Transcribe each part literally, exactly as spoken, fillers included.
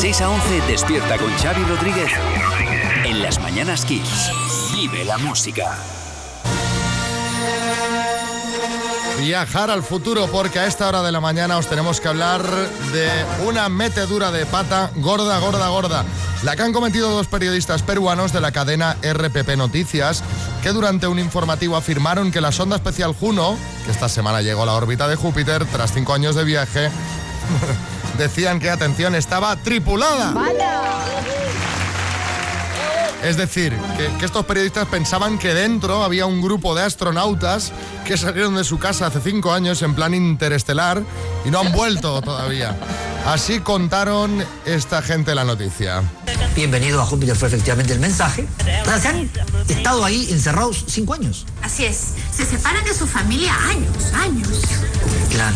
seis a once, despierta con Xavi Rodríguez en Las Mañanas Kiss. Vive la música. Viajar al futuro, porque a esta hora de la mañana os tenemos que hablar de una metedura de pata gorda, gorda, gorda. La que han cometido dos periodistas peruanos de la cadena R P P Noticias, que durante un informativo afirmaron que la sonda espacial Juno, que esta semana llegó a la órbita de Júpiter tras cinco años de viaje, decían que, atención, estaba tripulada. ¡Vaya! Es decir, que, que estos periodistas pensaban que dentro había un grupo de astronautas que salieron de su casa hace cinco años en plan interestelar y no han vuelto todavía. Así contaron esta gente la noticia. Bienvenido a Júpiter fue efectivamente el mensaje. Tras han estado ahí encerrados cinco años. Así es, se separan de su familia años, años. Claro.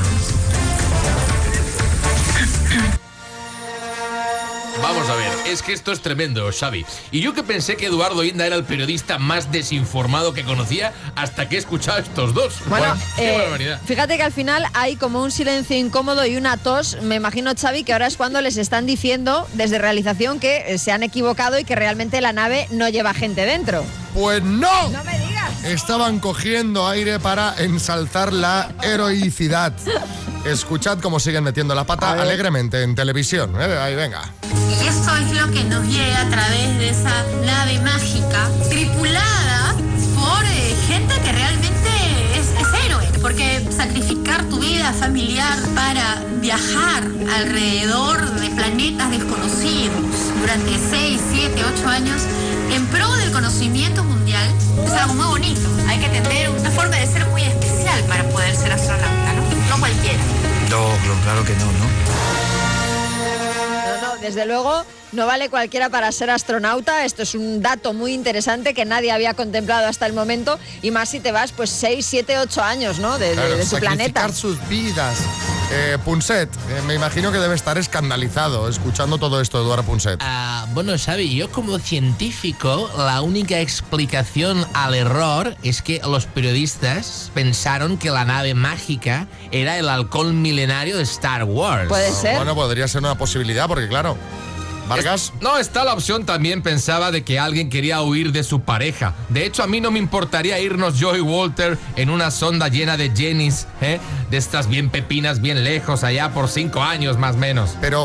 Vamos a ver, es que esto es tremendo, Xavi. Y yo que pensé que Eduardo Inda era el periodista más desinformado que conocía hasta que he escuchado a estos dos. Bueno, Bueno, qué eh, barbaridad. fíjate que al final hay como un silencio incómodo y una tos. Me imagino, Xavi, que ahora es cuando les están diciendo desde realización que eh, se han equivocado y que realmente la nave no lleva gente dentro. Pues no. ¡No me digas! Estaban cogiendo aire para ensalzar la heroicidad. Escuchad cómo siguen metiendo la pata alegremente en televisión. ¿eh? Ahí, venga. Y esto es lo que nos llega a través de esa nave mágica, tripulada por eh, gente que realmente es, es héroe. Porque sacrificar tu vida familiar para viajar alrededor de planetas desconocidos durante seis, siete, ocho años en pro del conocimiento mundial es algo muy bonito. Hay que tener una forma de ser muy especial para poder ser astronauta, ¿no? No cualquiera. No, no, claro que no, ¿no? No, no, desde luego no vale cualquiera para ser astronauta. Esto es un dato muy interesante que nadie había contemplado hasta el momento, y más si te vas pues seis, siete, ocho años, ¿no? de, de, Claro, de su planeta. sacrificar sus vidas. Eh, Punset, eh, me imagino que debe estar escandalizado escuchando todo esto, Eduardo Punset. Ah, bueno, Xavi, yo como científico, la única explicación al error es que los periodistas pensaron que la nave mágica era el halcón milenario de Star Wars. Puede ser. Bueno, podría ser una posibilidad, porque claro, Vargas... Es- no, está la opción también, pensaba, de que alguien quería huir de su pareja. De hecho, a mí no me importaría irnos yo y Walter en una sonda llena de Jennys, ¿eh? De estas bien pepinas, bien lejos, allá por cinco años más o menos. Pero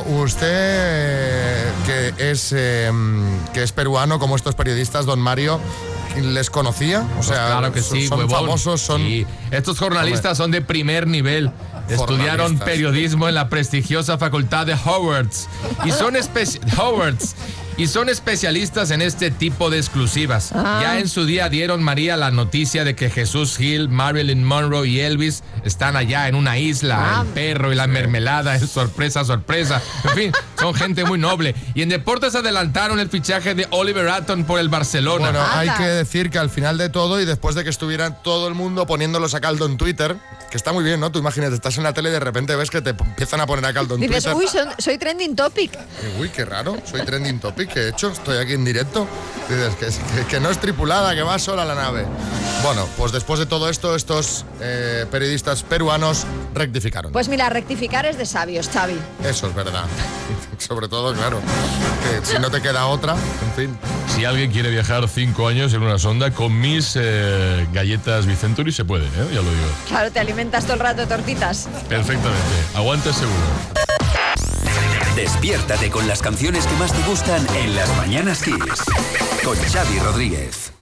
usted, que es, eh, que es peruano, como estos periodistas, don Mario, ¿les conocía? O sea, Pues claro que sí, son huevón. famosos, son... Sí. Estos jornalistas son de primer nivel. Estudiaron Jornalistas. periodismo en la prestigiosa facultad de Hogwarts y son, espe- Hogwarts, y son especialistas en este tipo de exclusivas. Ah. Ya en su día dieron, María, la noticia de que Jesús Gil, Marilyn Monroe y Elvis están allá en una isla. Ah. El perro y la mermelada, es sorpresa, sorpresa. En fin, son gente muy noble. Y en deportes adelantaron el fichaje de Oliver Atom por el Barcelona. Bueno, hay Anda. que decir que al final de todo, y después de que estuviera todo el mundo poniéndolos a caldo en Twitter, que está muy bien, ¿no? Tú imagínate, estás en la tele y de repente ves que te empiezan a poner a caldo en Dices, Twitter. uy, son- soy trending topic. Y, Uy, qué raro, soy trending topic, ¿qué he hecho? Estoy aquí en directo. Dices que, es- que- que no es tripulada, que va sola la nave. Bueno, pues después de todo esto, estos eh, periodistas peruanos rectificaron. Pues mira, rectificar es de sabios, Xavi. Eso es verdad. Sobre todo, claro, que si no te queda otra, en fin. Si alguien quiere viajar cinco años en una sonda con mis eh, galletas Vicenturi, se puede, ¿eh? Ya lo digo. Claro, te alimentas todo el rato de tortitas. Perfectamente. Aguanta seguro. Despiértate con las canciones que más te gustan en Las Mañanas Kiss con Xavi Rodríguez.